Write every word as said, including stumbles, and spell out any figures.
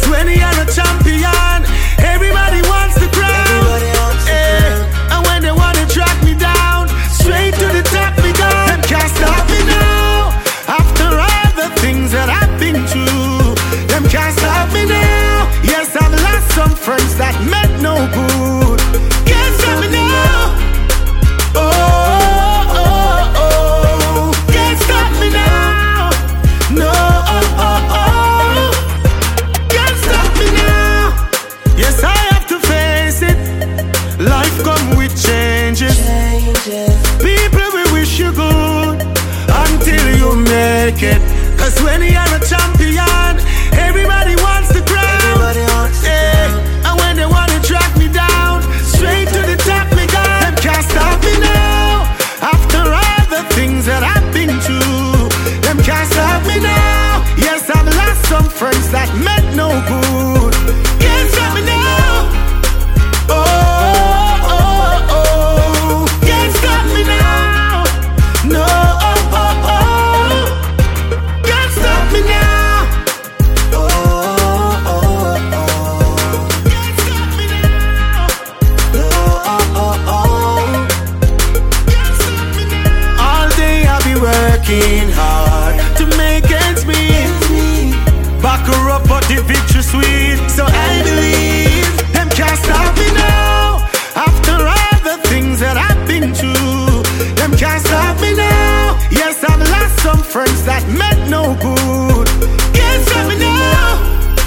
when you're a champion, everybody wants the crown. Eh, and when they wanna track me down, straight to the top me down. Them can't stop me now. After all the things that I've been through, them can't stop me now. Yes, I've lost some friends that meant no good. Can't stop me now. Oh, oh, oh, can't stop me now. No, oh, oh, oh, can't stop me now. Yes, I have to face it. Life come with changes. People will wish you good until you make it. Cause when you're a champion, everybody wants the crown. Yeah. And when they wanna track me down, straight to the top me down. Them can't stop me now. After all the things that I've been through, them can't stop me now. Yes, I've lost some friends that meant no good. Can't stop me now. Oh, oh, oh, can't stop me now. No, oh, oh, oh, can't stop me now. Oh, oh, oh, can't stop me now. Oh, oh, oh, can't stop me now. All day I'll be working hard to make ends meet. Back her up, but the victory sweet. So I believe them can't stop me now. After all the things that I've been through, them can't stop me now. Yes, I've lost some friends that meant no good. Can't stop me now.